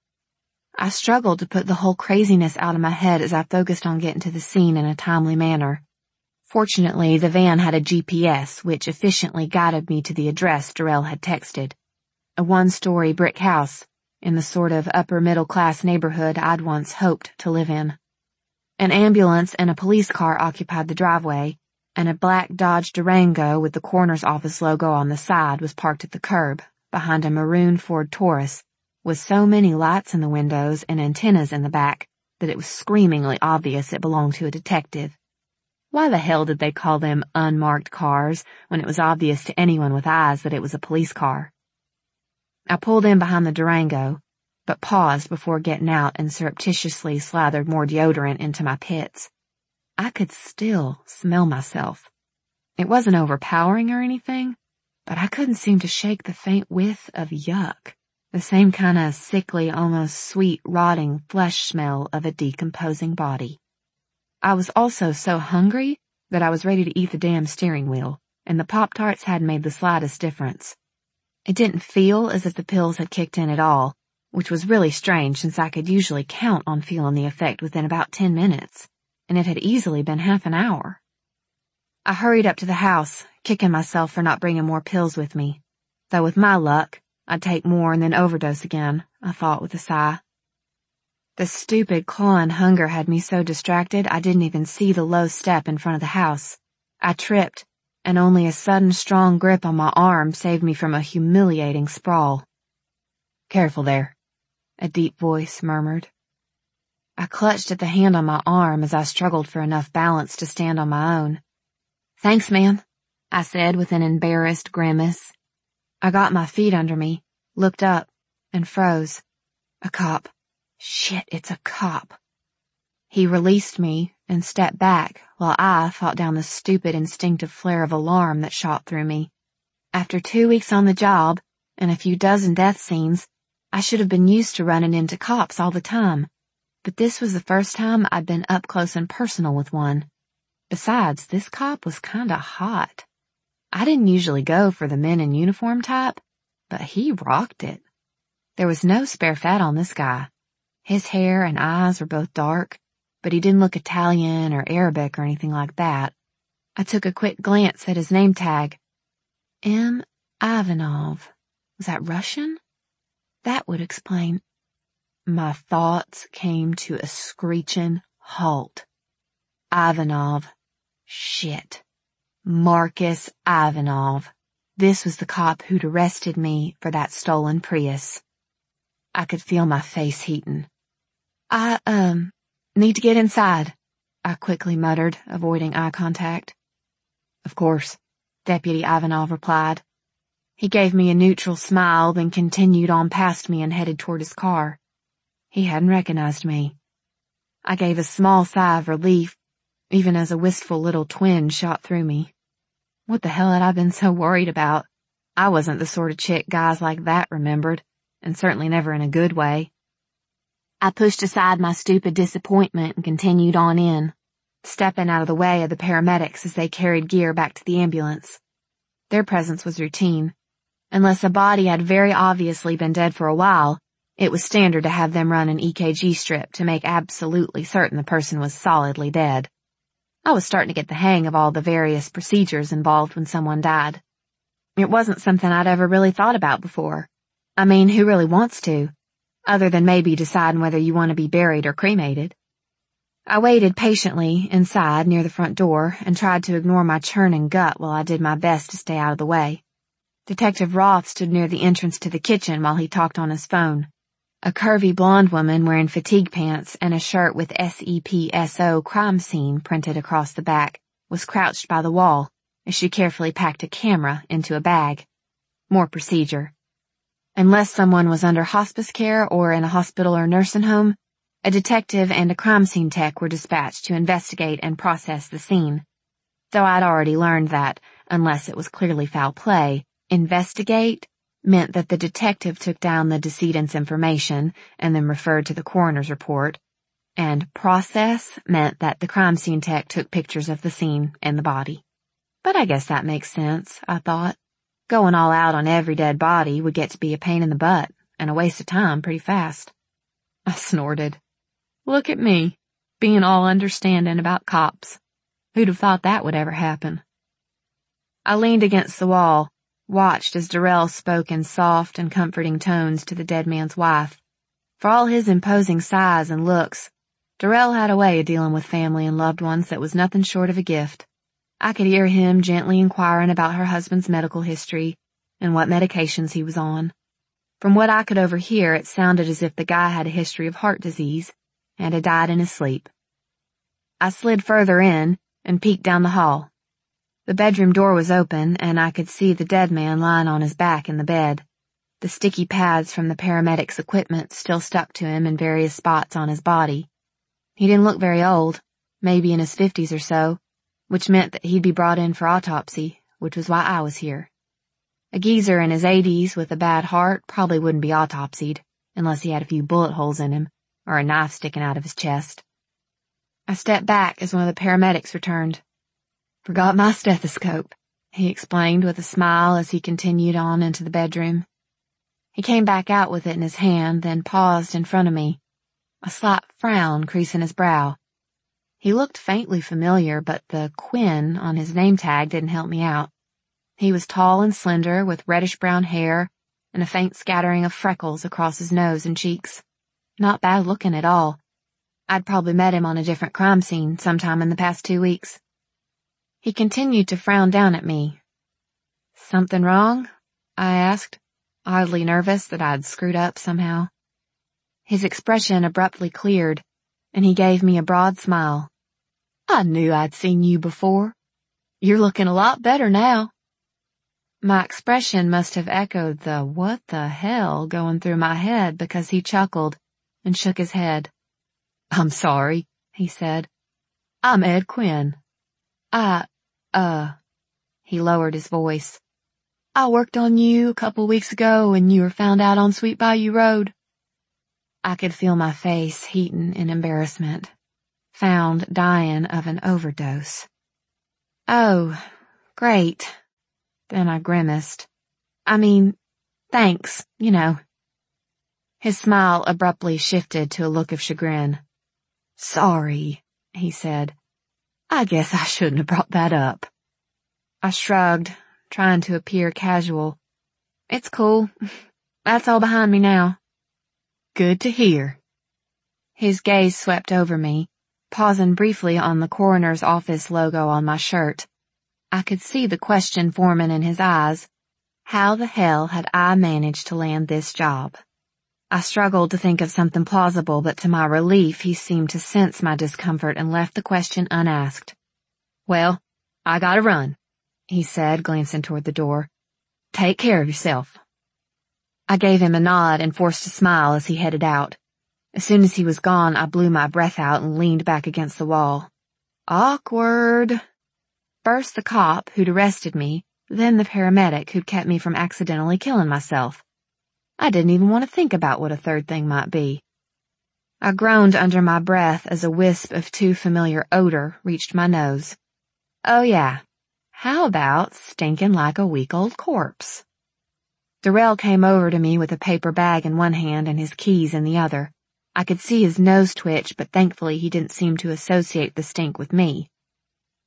A: I struggled to put the whole craziness out of my head as I focused on getting to the scene in a timely manner. Fortunately, the van had a G P S, which efficiently guided me to the address Darrell had texted. A one-story brick house in the sort of upper-middle-class neighborhood I'd once hoped to live in. An ambulance and a police car occupied the driveway, and a black Dodge Durango with the coroner's office logo on the side was parked at the curb, behind a maroon Ford Taurus, with so many lights in the windows and antennas in the back that it was screamingly obvious it belonged to a detective. Why the hell did they call them unmarked cars when it was obvious to anyone with eyes that it was a police car? I pulled in behind the Durango, but paused before getting out and surreptitiously slathered more deodorant into my pits. I could still smell myself. It wasn't overpowering or anything, but I couldn't seem to shake the faint whiff of yuck, the same kind of sickly, almost sweet, rotting flesh smell of a decomposing body. I was also so hungry that I was ready to eat the damn steering wheel, and the Pop-Tarts hadn't made the slightest difference. It didn't feel as if the pills had kicked in at all, which was really strange since I could usually count on feeling the effect within about ten minutes, and it had easily been half an hour. I hurried up to the house, kicking myself for not bringing more pills with me. Though with my luck, I'd take more and then overdose again, I thought with a sigh. The stupid clawing hunger had me so distracted I didn't even see the low step in front of the house. I tripped, and only a sudden strong grip on my arm saved me from a humiliating sprawl. "Careful there," a deep voice murmured. I clutched at the hand on my arm as I struggled for enough balance to stand on my own. "Thanks, man," I said with an embarrassed grimace. I got my feet under me, looked up, and froze. A cop. Shit, it's a cop. He released me and stepped back while I fought down the stupid instinctive flare of alarm that shot through me. After two weeks on the job and a few dozen death scenes, I should have been used to running into cops all the time, but this was the first time I'd been up close and personal with one. Besides, this cop was kinda hot. I didn't usually go for the men in uniform type, but he rocked it. There was no spare fat on this guy. His hair and eyes were both dark, but he didn't look Italian or Arabic or anything like that. I took a quick glance at his name tag. M. Ivanov. Was that Russian? That would explain. My thoughts came to a screeching halt. Ivanov. Shit. Marcus Ivanov. This was the cop who'd arrested me for that stolen Prius. I could feel my face heating. I, um, need to get inside, I quickly muttered, avoiding eye contact. Of course, Deputy Ivanov replied. He gave me a neutral smile, then continued on past me and headed toward his car. He hadn't recognized me. I gave a small sigh of relief, even as a wistful little twinge shot through me. What the hell had I been so worried about? I wasn't the sort of chick guys like that remembered, and certainly never in a good way. I pushed aside my stupid disappointment and continued on in, stepping out of the way of the paramedics as they carried gear back to the ambulance. Their presence was routine. Unless a body had very obviously been dead for a while, it was standard to have them run an E K G strip to make absolutely certain the person was solidly dead. I was starting to get the hang of all the various procedures involved when someone died. It wasn't something I'd ever really thought about before. I mean, who really wants to? Other than maybe deciding whether you want to be buried or cremated. I waited patiently inside near the front door and tried to ignore my churning gut while I did my best to stay out of the way. Detective Roth stood near the entrance to the kitchen while he talked on his phone. A curvy blonde woman wearing fatigue pants and a shirt with S E P S O crime scene printed across the back was crouched by the wall as she carefully packed a camera into a bag. More procedure. Unless someone was under hospice care or in a hospital or nursing home, a detective and a crime scene tech were dispatched to investigate and process the scene. Though I'd already learned that, unless it was clearly foul play, investigate meant that the detective took down the decedent's information and then referred to the coroner's report, and process meant that the crime scene tech took pictures of the scene and the body. But I guess that makes sense, I thought. Going all out on every dead body would get to be a pain in the butt and a waste of time pretty fast. I snorted. Look at me, being all understanding about cops. Who'd have thought that would ever happen? I leaned against the wall, watched as Darrell spoke in soft and comforting tones to the dead man's wife. For all his imposing size and looks, Darrell had a way of dealing with family and loved ones that was nothing short of a gift. I could hear him gently inquiring about her husband's medical history and what medications he was on. From what I could overhear, it sounded as if the guy had a history of heart disease and had died in his sleep. I slid further in and peeked down the hall. The bedroom door was open, and I could see the dead man lying on his back in the bed. The sticky pads from the paramedics' equipment still stuck to him in various spots on his body. He didn't look very old, maybe in his fifties or so, which meant that he'd be brought in for autopsy, which was why I was here. A geezer in his eighties with a bad heart probably wouldn't be autopsied, unless he had a few bullet holes in him, or a knife sticking out of his chest. I stepped back as one of the paramedics returned. Forgot my stethoscope, he explained with a smile as he continued on into the bedroom. He came back out with it in his hand, then paused in front of me, a slight frown creasing his brow. He looked faintly familiar, but the Quinn on his name tag didn't help me out. He was tall and slender, with reddish-brown hair and a faint scattering of freckles across his nose and cheeks. Not bad looking at all. I'd probably met him on a different crime scene sometime in the past two weeks. He continued to frown down at me. Something wrong? I asked, oddly nervous that I'd screwed up somehow. His expression abruptly cleared, and he gave me a broad smile. I knew I'd seen you before. You're looking a lot better now. My expression must have echoed the what the hell going through my head because he chuckled and shook his head. I'm sorry, he said. I'm Ed Quinn. I, uh, he lowered his voice. I worked on you a couple weeks ago when you were found out on Sweet Bayou Road. I could feel my face heating in embarrassment. Found dying of an overdose. Oh, great. Then I grimaced. I mean, thanks, you know. His smile abruptly shifted to a look of chagrin. Sorry, he said. I guess I shouldn't have brought that up. I shrugged, trying to appear casual. It's cool. That's all behind me now. Good to hear. His gaze swept over me, pausing briefly on the coroner's office logo on my shirt. I could see the question forming in his eyes. How the hell had I managed to land this job? I struggled to think of something plausible, but to my relief he seemed to sense my discomfort and left the question unasked. Well, I gotta run, he said, glancing toward the door. Take care of yourself. I gave him a nod and forced a smile as he headed out. As soon as he was gone, I blew my breath out and leaned back against the wall. Awkward. First the cop who'd arrested me, then the paramedic who'd kept me from accidentally killing myself. I didn't even want to think about what a third thing might be. I groaned under my breath as a wisp of too familiar odor reached my nose. Oh yeah, how about stinking like a week-old corpse? Darrell came over to me with a paper bag in one hand and his keys in the other. I could see his nose twitch, but thankfully he didn't seem to associate the stink with me.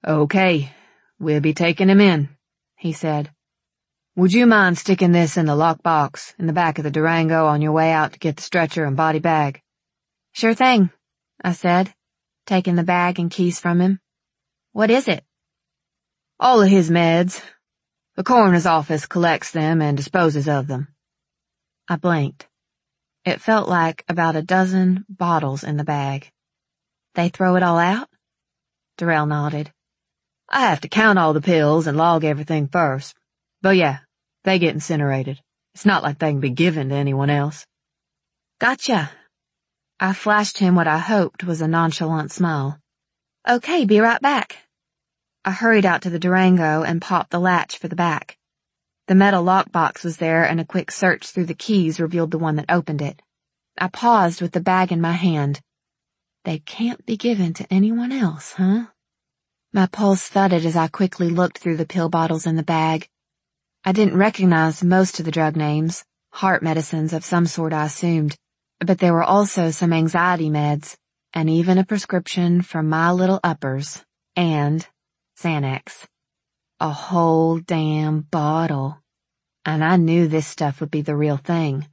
A: Okay, we'll be taking him in, he said. Would you mind sticking this in the lockbox in the back of the Durango on your way out to get the stretcher and body bag? Sure thing, I said, taking the bag and keys from him. What is it? All of his meds. The coroner's office collects them and disposes of them. I blinked. It felt like about a dozen bottles in the bag. They throw it all out? Darrell nodded. I have to count all the pills and log everything first. But yeah, they get incinerated. It's not like they can be given to anyone else. Gotcha. I flashed him what I hoped was a nonchalant smile. Okay, be right back. I hurried out to the Durango and popped the latch for the back. The metal lockbox was there and a quick search through the keys revealed the one that opened it. I paused with the bag in my hand. They can't be given to anyone else, huh? My pulse thudded as I quickly looked through the pill bottles in the bag. I didn't recognize most of the drug names, heart medicines of some sort I assumed, but there were also some anxiety meds, and even a prescription for my little uppers, and Xanax. A whole damn bottle. And I knew this stuff would be the real thing.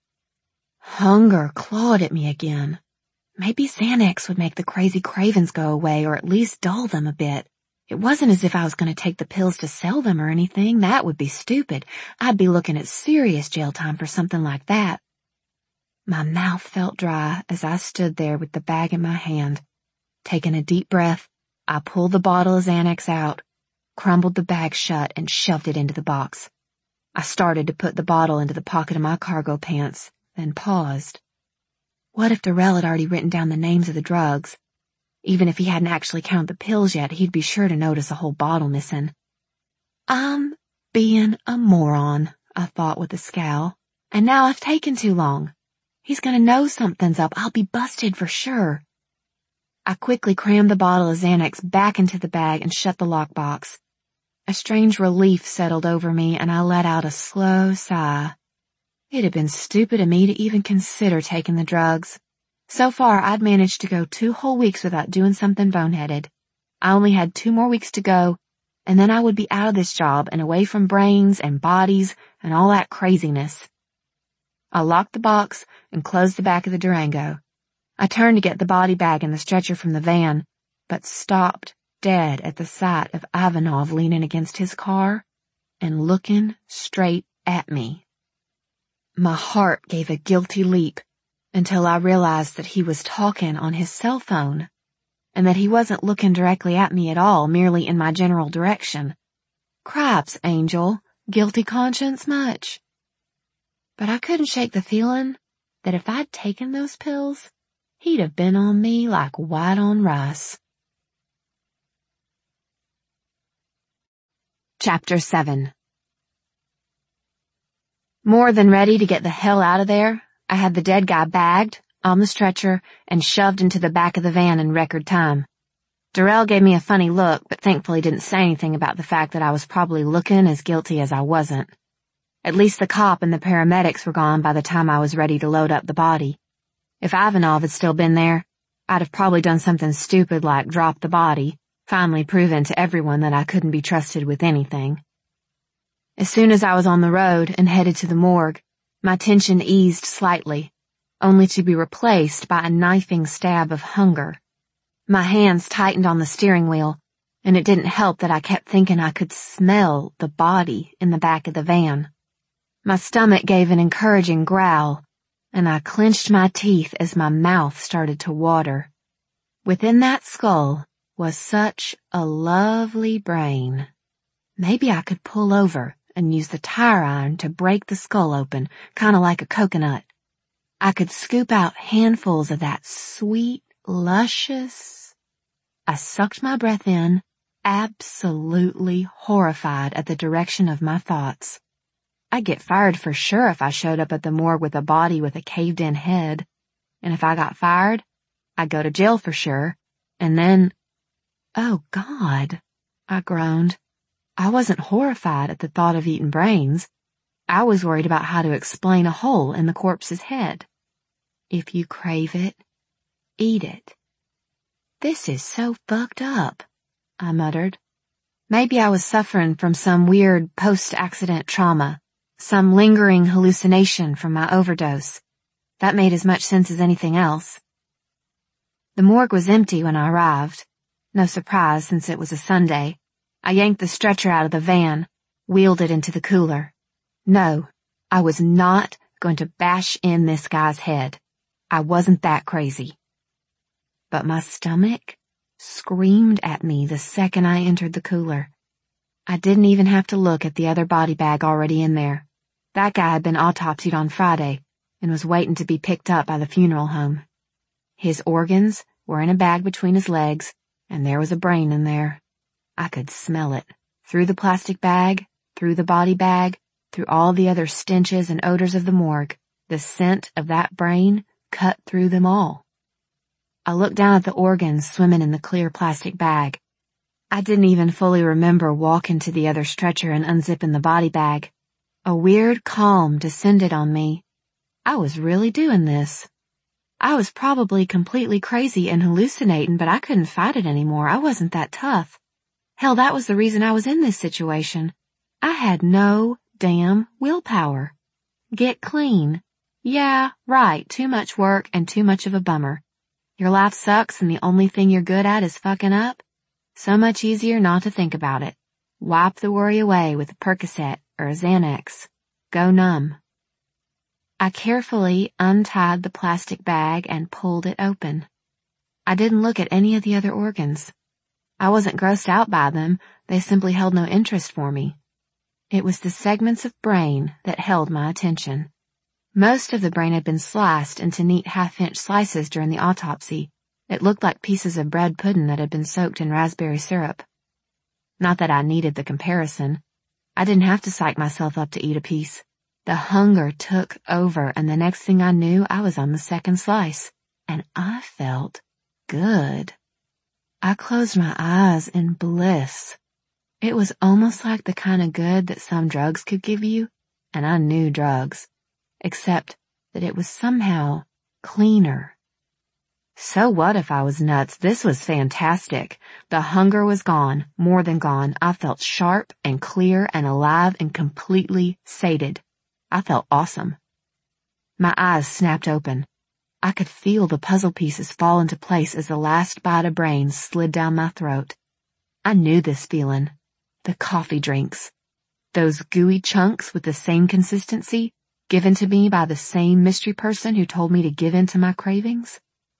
A: Hunger clawed at me again. Maybe Xanax would make the crazy cravings go away or at least dull them a bit. It wasn't as if I was going to take the pills to sell them or anything. That would be stupid. I'd be looking at serious jail time for something like that. My mouth felt dry as I stood there with the bag in my hand. Taking a deep breath, I pulled the bottle of Xanax out, crumbled the bag shut, and shoved it into the box. I started to put the bottle into the pocket of my cargo pants, then paused. What if Darrell had already written down the names of the drugs? Even if he hadn't actually counted the pills yet, he'd be sure to notice a whole bottle missing. I'm being a moron, I thought with a scowl, and now I've taken too long. He's gonna know something's up. I'll be busted for sure. I quickly crammed the bottle of Xanax back into the bag and shut the lockbox. A strange relief settled over me, and I let out a slow sigh. It had been stupid of me to even consider taking the drugs. So far, I'd managed to go two whole weeks without doing something boneheaded. I only had two more weeks to go, and then I would be out of this job and away from brains and bodies and all that craziness. I locked the box and closed the back of the Durango. I turned to get the body bag and the stretcher from the van, but stopped dead at the sight of Ivanov leaning against his car and looking straight at me. My heart gave a guilty leap until I realized that he was talking on his cell phone and that he wasn't looking directly at me at all, merely in my general direction. Cripes, Angel, guilty conscience much. But I couldn't shake the feeling that if I'd taken those pills, he'd have been on me like white on rice. Chapter seven. More than ready to get the hell out of there, I had the dead guy bagged, on the stretcher, and shoved into the back of the van in record time. Darrell gave me a funny look, but thankfully didn't say anything about the fact that I was probably looking as guilty as I wasn't. At least the cop and the paramedics were gone by the time I was ready to load up the body. If Ivanov had still been there, I'd have probably done something stupid like drop the body, finally proving to everyone that I couldn't be trusted with anything. As soon as I was on the road and headed to the morgue, my tension eased slightly, only to be replaced by a knifing stab of hunger. My hands tightened on the steering wheel, and it didn't help that I kept thinking I could smell the body in the back of the van. My stomach gave an encouraging growl, and I clenched my teeth as my mouth started to water. Within that skull was such a lovely brain. Maybe I could pull over and use the tire iron to break the skull open, kind of like a coconut. I could scoop out handfuls of that sweet, luscious... I sucked my breath in, absolutely horrified at the direction of my thoughts. I'd get fired for sure if I showed up at the morgue with a body with a caved-in head. And if I got fired, I'd go to jail for sure. And then... Oh, God, I groaned. I wasn't horrified at the thought of eating brains. I was worried about how to explain a hole in the corpse's head. If you crave it, eat it. This is so fucked up. I muttered. Maybe I was suffering from some weird post-accident trauma, some lingering hallucination from my overdose. That made as much sense as anything else. The morgue was empty when I arrived. No surprise since it was a Sunday. I yanked the stretcher out of the van, wheeled it into the cooler. No, I was not going to bash in this guy's head. I wasn't that crazy. But my stomach screamed at me the second I entered the cooler. I didn't even have to look at the other body bag already in there. That guy had been autopsied on Friday and was waiting to be picked up by the funeral home. His organs were in a bag between his legs, and there was a brain in there. I could smell it. Through the plastic bag, through the body bag, through all the other stenches and odors of the morgue, the scent of that brain cut through them all. I looked down at the organs swimming in the clear plastic bag. I didn't even fully remember walking to the other stretcher and unzipping the body bag. A weird calm descended on me. I was really doing this. I was probably completely crazy and hallucinating, but I couldn't fight it anymore. I wasn't that tough. Hell, that was the reason I was in this situation. I had no damn willpower. Get clean. Yeah, right, too much work and too much of a bummer. Your life sucks and the only thing you're good at is fucking up? So much easier not to think about it. Wipe the worry away with a Percocet or a Xanax. Go numb. I carefully untied the plastic bag and pulled it open. I didn't look at any of the other organs. I wasn't grossed out by them, they simply held no interest for me. It was the segments of brain that held my attention. Most of the brain had been sliced into neat half-inch slices during the autopsy. It looked like pieces of bread pudding that had been soaked in raspberry syrup. Not that I needed the comparison. I didn't have to psych myself up to eat a piece. The hunger took over, and the next thing I knew, I was on the second slice, and I felt good. I closed my eyes in bliss. It was almost like the kind of good that some drugs could give you, and I knew drugs, except that it was somehow cleaner. So what if I was nuts? This was fantastic. The hunger was gone, more than gone. I felt sharp and clear and alive and completely sated. I felt awesome. My eyes snapped open. I could feel the puzzle pieces fall into place as the last bite of brain slid down my throat. I knew this feeling. The coffee drinks. Those gooey chunks with the same consistency, given to me by the same mystery person who told me to give in to my cravings.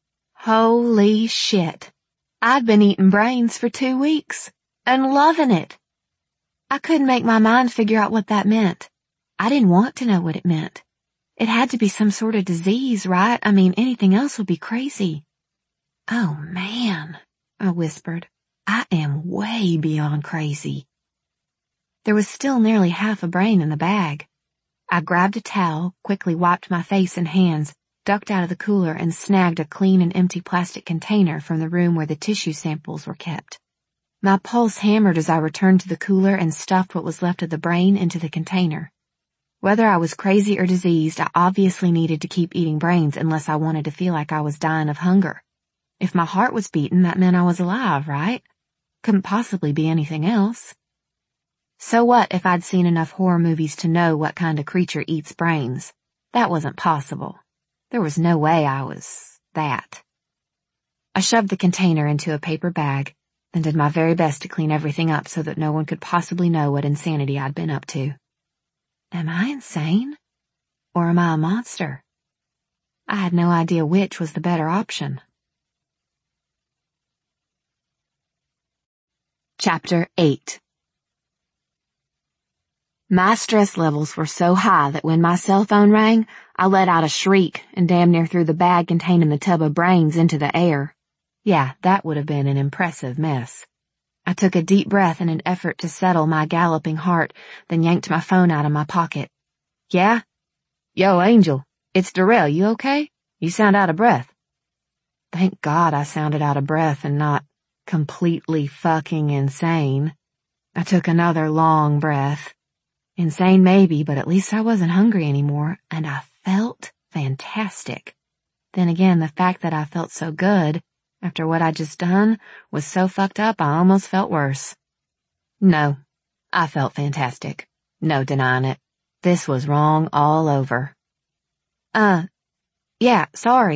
A: Holy shit. I'd been eating brains for two weeks and loving it. I couldn't make my mind figure out what that meant. I didn't want to know what it meant. It had to be some sort of disease, right? I mean, anything else would be crazy. Oh man, I whispered. I am way beyond crazy. There was still nearly half a brain in the bag. I grabbed a towel, quickly wiped my face and hands, ducked out of the cooler and snagged a clean and empty plastic container from the room where the tissue samples were kept. My pulse hammered as I returned to the cooler and stuffed what was left of the brain into the container. Whether I was crazy or diseased, I obviously needed to keep eating brains unless I wanted to feel like I was dying of hunger. If my heart was beating, that meant I was alive, right? Couldn't possibly be anything else. So what if I'd seen enough horror movies to know what kind of creature eats brains? That wasn't possible. There was no way I was that. I shoved the container into a paper bag, then did my very best to clean everything up so that no one could possibly know what insanity I'd been up to. Am I insane? Or am I a monster? I had no idea which was the better option. Chapter eight. My stress levels were so high that when my cell phone rang, I let out a shriek and damn near threw the bag containing the tub of brains into the air. Yeah, that would have been an impressive mess. I took a deep breath in an effort to settle my galloping heart, then yanked my phone out of my pocket. Yeah? Yo, Angel, it's Darrell, you okay? You sound out of breath. Thank God I sounded out of breath and not completely fucking insane. I took another long breath. Insane maybe, but at least I wasn't hungry anymore, and I felt fantastic. Then again, the fact that I felt so good after what I'd just done, was so fucked up I almost felt worse. No, I felt fantastic. No denying it. This was wrong all over. Uh, yeah, sorry.